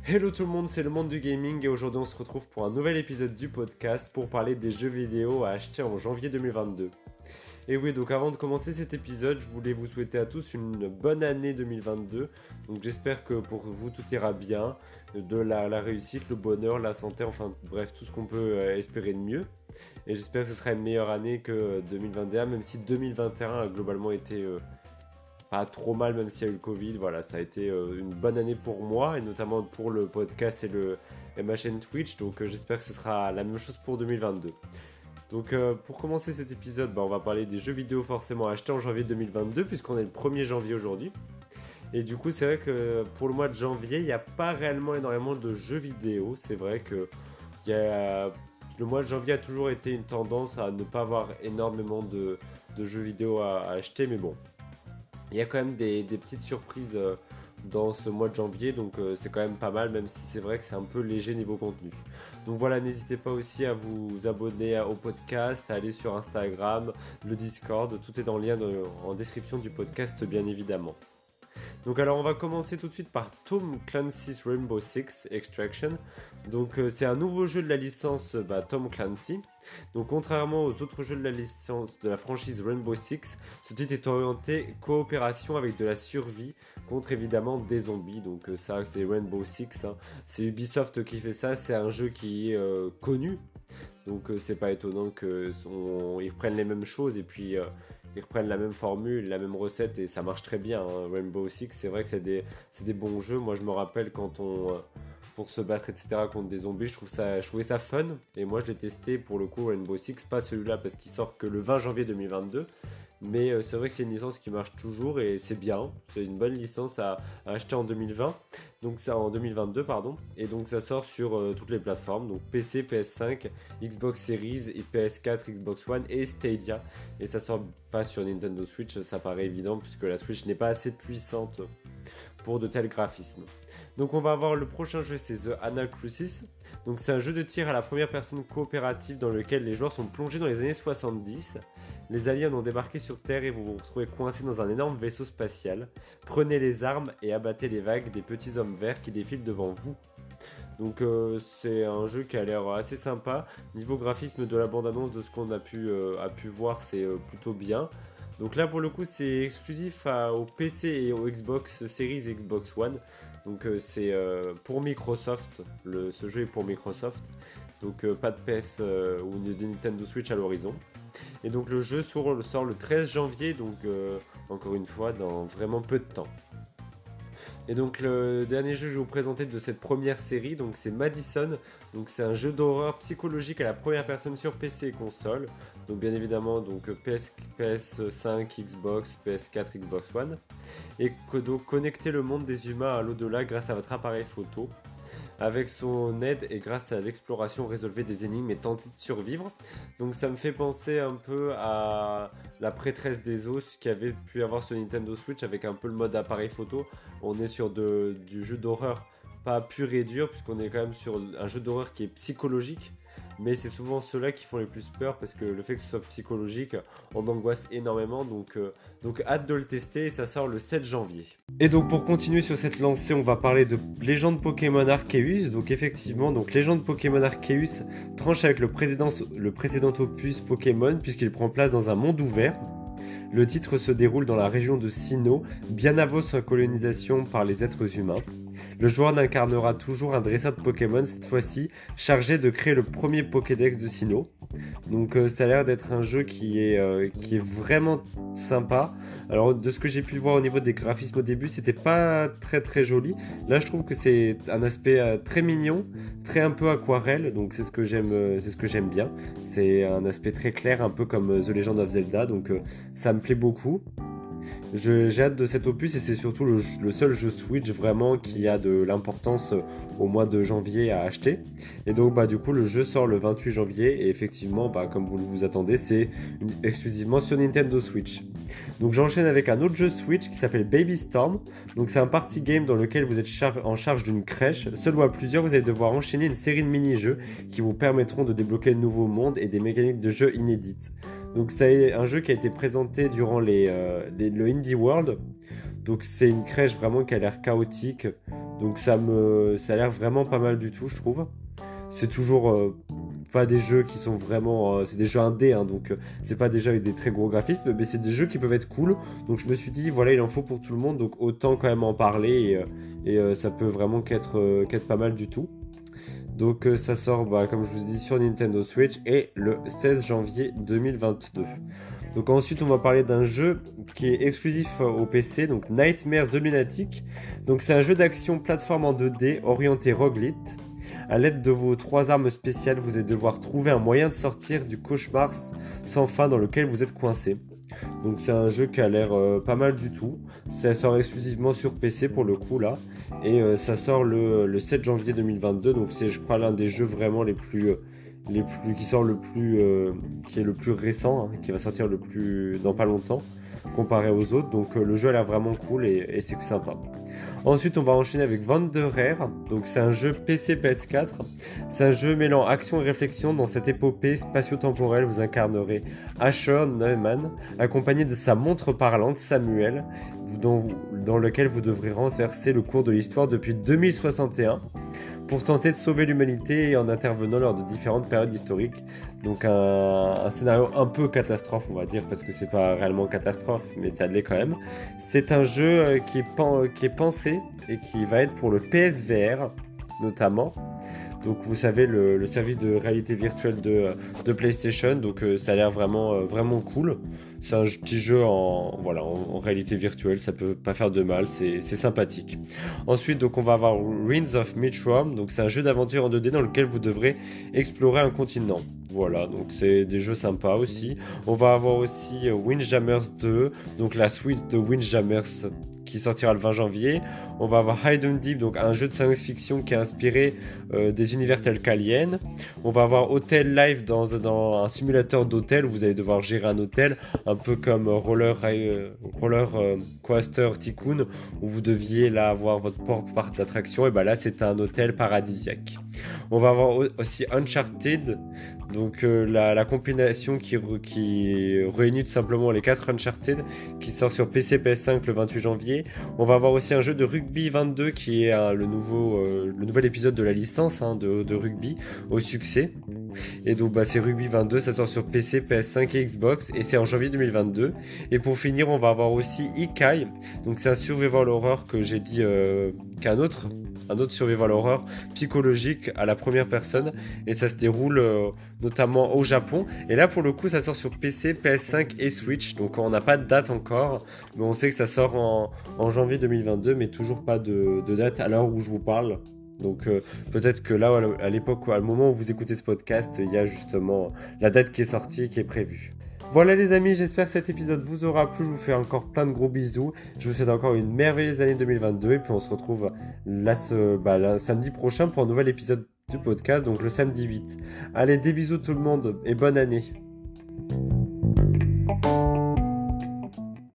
Hello tout le monde, c'est le monde du gaming et aujourd'hui on se retrouve pour un nouvel épisode du podcast pour parler des jeux vidéo à acheter en janvier 2022. Et oui, donc avant de commencer cet épisode, je voulais vous souhaiter à tous une bonne année 2022. Donc j'espère que pour vous tout ira bien, de la réussite, le bonheur, la santé, enfin bref, tout ce qu'on peut espérer de mieux. Et j'espère que ce sera une meilleure année que 2021, même si 2021 a globalement été pas trop mal, même s'il y a eu le Covid. Voilà, ça a été une bonne année pour moi, et notamment pour le podcast et ma chaîne Twitch. Donc j'espère que ce sera la même chose pour 2022. Donc pour commencer cet épisode, on va parler des jeux vidéo forcément achetés en janvier 2022, puisqu'on est le 1er janvier aujourd'hui. Et du coup, c'est vrai que pour le mois de janvier, il n'y a pas réellement énormément de jeux vidéo. C'est vrai que le mois de janvier a toujours été une tendance à ne pas avoir énormément de jeux vidéo à acheter, mais bon. Il y a quand même des petites surprises dans ce mois de janvier, donc c'est quand même pas mal, même si c'est vrai que c'est un peu léger niveau contenu. Donc voilà, n'hésitez pas aussi à vous abonner au podcast, à aller sur Instagram, le Discord, tout est en lien en description du podcast bien évidemment. Donc alors on va commencer tout de suite par Tom Clancy's Rainbow Six Extraction. Donc c'est un nouveau jeu de la licence Tom Clancy. Donc contrairement aux autres jeux de la licence de la franchise Rainbow Six, ce titre est orienté coopération avec de la survie contre évidemment des zombies. Donc ça c'est Rainbow Six, hein. C'est Ubisoft qui fait ça, c'est un jeu qui est connu. Donc c'est pas étonnant qu'ils reprennent les mêmes choses et puis ils reprennent la même formule, la même recette et ça marche très bien, hein. Rainbow Six, c'est vrai que c'est des bons jeux. Moi je me rappelle quand pour se battre etc contre des zombies, je trouvais ça fun. Et moi je l'ai testé pour le coup Rainbow Six, pas celui-là parce qu'il sort que le 20 janvier 2022. Mais c'est vrai que c'est une licence qui marche toujours et c'est bien. C'est une bonne licence à acheter en 2020. Donc ça en 2022 pardon. Et donc ça sort sur toutes les plateformes. Donc PC, PS5, Xbox Series et PS4, Xbox One et Stadia. Et ça sort pas sur Nintendo Switch, ça paraît évident puisque la Switch n'est pas assez puissante pour de tels graphismes. Donc on va avoir le prochain jeu, c'est The Anal Crucis. Donc c'est un jeu de tir à la première personne coopératif dans lequel les joueurs sont plongés dans les années 70. Les aliens ont débarqué sur Terre et vous vous retrouvez coincés dans un énorme vaisseau spatial. Prenez les armes et abattez les vagues des petits hommes verts qui défilent devant vous. Donc c'est un jeu qui a l'air assez sympa. Niveau graphisme de la bande-annonce, de ce qu'on a pu voir, c'est plutôt bien. Donc là pour le coup c'est exclusif au PC et au Xbox Series et Xbox One. Donc c'est pour Microsoft, ce jeu est pour Microsoft. Donc pas de PS ou de Nintendo Switch à l'horizon. Et donc le jeu sort le 13 janvier, donc encore une fois dans vraiment peu de temps. Et donc le dernier jeu que je vais vous présenter de cette première série, donc c'est Madison. Donc c'est un jeu d'horreur psychologique à la première personne sur PC et console. Donc bien évidemment donc PS5, Xbox, PS4, Xbox One. Et donc connecter le monde des humains à l'au-delà grâce à votre appareil photo. Avec son aide et grâce à l'exploration, résolvez des énigmes et tentez de survivre. Donc ça me fait penser un peu à la prêtresse des os qu'il y avait pu avoir sur Nintendo Switch avec un peu le mode appareil photo. On est sur du jeu d'horreur pas pur et dur puisqu'on est quand même sur un jeu d'horreur qui est psychologique. Mais c'est souvent ceux-là qui font les plus peur parce que le fait que ce soit psychologique, on angoisse énormément. Donc hâte de le tester et ça sort le 7 janvier. Et donc pour continuer sur cette lancée, on va parler de Légende Pokémon Arceus. Donc effectivement, Légende Pokémon Arceus tranche avec le précédent opus Pokémon puisqu'il prend place dans un monde ouvert. Le titre se déroule dans la région de Sinnoh, bien avant sa colonisation par les êtres humains. Le joueur incarnera toujours un dresseur de Pokémon, cette fois-ci chargé de créer le premier Pokédex de Sinnoh. Donc ça a l'air d'être un jeu qui est vraiment sympa. Alors de ce que j'ai pu voir au niveau des graphismes au début, c'était pas très très joli. Là je trouve que c'est un aspect très mignon, très un peu aquarelle, donc c'est ce que j'aime bien. C'est un aspect très clair, un peu comme The Legend of Zelda, donc ça me plaît beaucoup. J'ai hâte de cet opus et c'est surtout le seul jeu Switch vraiment qui a de l'importance au mois de janvier à acheter. Et donc du coup le jeu sort le 28 janvier et effectivement comme vous vous attendez c'est exclusivement sur Nintendo Switch. Donc j'enchaîne avec un autre jeu Switch qui s'appelle Baby Storm. Donc c'est un party game dans lequel vous êtes en charge d'une crèche. Seul ou à plusieurs vous allez devoir enchaîner une série de mini-jeux qui vous permettront de débloquer de nouveaux mondes et des mécaniques de jeu inédites. Donc c'est un jeu qui a été présenté durant le Indie World. Donc c'est une crèche vraiment qui a l'air chaotique. Donc ça a l'air vraiment pas mal du tout, je trouve. C'est toujours pas des jeux qui sont vraiment... c'est des jeux indés, hein, donc c'est pas déjà avec des très gros graphismes, mais c'est des jeux qui peuvent être cool. Donc je me suis dit, voilà, il en faut pour tout le monde, donc autant quand même en parler, et ça peut vraiment qu'être pas mal du tout. Donc ça sort, comme je vous ai dit, sur Nintendo Switch et le 16 janvier 2022. Donc ensuite on va parler d'un jeu qui est exclusif au PC, donc Nightmare the Lunatic. Donc c'est un jeu d'action plateforme en 2D orienté roguelite. À l'aide de vos 3 armes spéciales, vous allez devoir trouver un moyen de sortir du cauchemar sans fin dans lequel vous êtes coincé. Donc c'est un jeu qui a l'air pas mal du tout. Ça sort exclusivement sur PC pour le coup là. Et ça sort le 7 janvier 2022. Donc c'est, je crois, l'un des jeux vraiment qui sort qui est le plus récent, hein, qui va sortir dans pas longtemps comparé aux autres. Donc le jeu a l'air vraiment cool et c'est sympa. Ensuite, on va enchaîner avec Wanderer. Donc, c'est un jeu PC PS4. C'est un jeu mêlant action et réflexion. Dans cette épopée spatio-temporelle, vous incarnerez Asher Neumann, accompagné de sa montre parlante, Samuel, dans lequel vous devrez renverser le cours de l'histoire depuis 2061 pour tenter de sauver l'humanité en intervenant lors de différentes périodes historiques. Donc un scénario un peu catastrophe, on va dire, parce que c'est pas réellement catastrophe, mais ça l'est quand même. C'est un jeu qui est pensé et qui va être pour le PSVR notamment. Donc vous savez, le service de réalité virtuelle de PlayStation, donc ça a l'air vraiment cool. C'est un petit jeu en réalité virtuelle, ça peut pas faire de mal, c'est sympathique. Ensuite, donc on va avoir Rings of Mitchram, donc c'est un jeu d'aventure en 2D dans lequel vous devrez explorer un continent. Voilà, donc c'est des jeux sympas aussi. On va avoir aussi Windjammers 2, donc la suite de Windjammers qui sortira le 20 janvier. On va avoir Hide and Deep, donc un jeu de science-fiction qui est inspiré des univers tels qu'Alien. On va avoir Hotel Life dans un simulateur d'hôtel où vous allez devoir gérer un hôtel, un peu comme Roller Coaster Tycoon, où vous deviez là avoir votre propre parc d'attraction. Et là, c'est un hôtel paradisiaque. On va avoir aussi Uncharted, donc la compilation qui réunit tout simplement les 4 Uncharted, qui sort sur PC PS5 le 28 janvier. On va avoir aussi un jeu de Rugby 22 qui est le nouvel épisode de la licence de rugby au succès. Et donc c'est Rugby 22, ça sort sur PC, PS5 et Xbox et c'est en janvier 2022. Et pour finir, on va avoir aussi Ikai, donc c'est un survival horror que j'ai dit qu'un autre survival horror psychologique à la première personne, et ça se déroule notamment au Japon. Et là pour le coup ça sort sur PC, PS5 et Switch, donc on n'a pas de date encore, mais on sait que ça sort en janvier 2022, mais toujours pas de date à l'heure où je vous parle. Donc peut-être que là, à l'époque, à le moment où vous écoutez ce podcast, il y a justement la date qui est sortie, qui est prévue. Voilà les amis, j'espère que cet épisode vous aura plu. Je vous fais encore plein de gros bisous. Je vous souhaite encore une merveilleuse année 2022 et puis on se retrouve samedi prochain pour un nouvel épisode du podcast, donc le samedi 8. Allez, des bisous tout le monde et bonne année.